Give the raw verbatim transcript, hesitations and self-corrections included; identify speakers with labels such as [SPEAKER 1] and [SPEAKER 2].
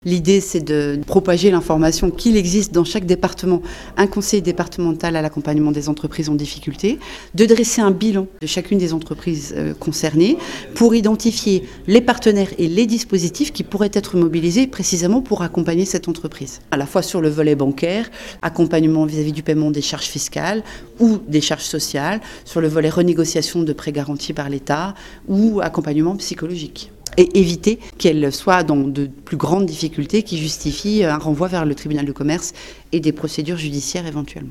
[SPEAKER 1] L'idée, c'est de propager l'information qu'il existe dans chaque département un conseiller départemental à l'accompagnement des entreprises en difficulté, de dresser un bilan de chacune des entreprises concernées pour identifier les partenaires et les dispositifs qui pourraient être mobilisés précisément pour accompagner cette entreprise. À la fois sur le volet bancaire, accompagnement vis-à-vis du paiement des charges fiscales ou des charges sociales, sur le volet renégociation de prêts garantis par l'État ou accompagnement psychologique. Et éviter qu'elle soit dans de plus grandes difficultés qui justifient un renvoi vers le tribunal de commerce et des procédures judiciaires éventuellement.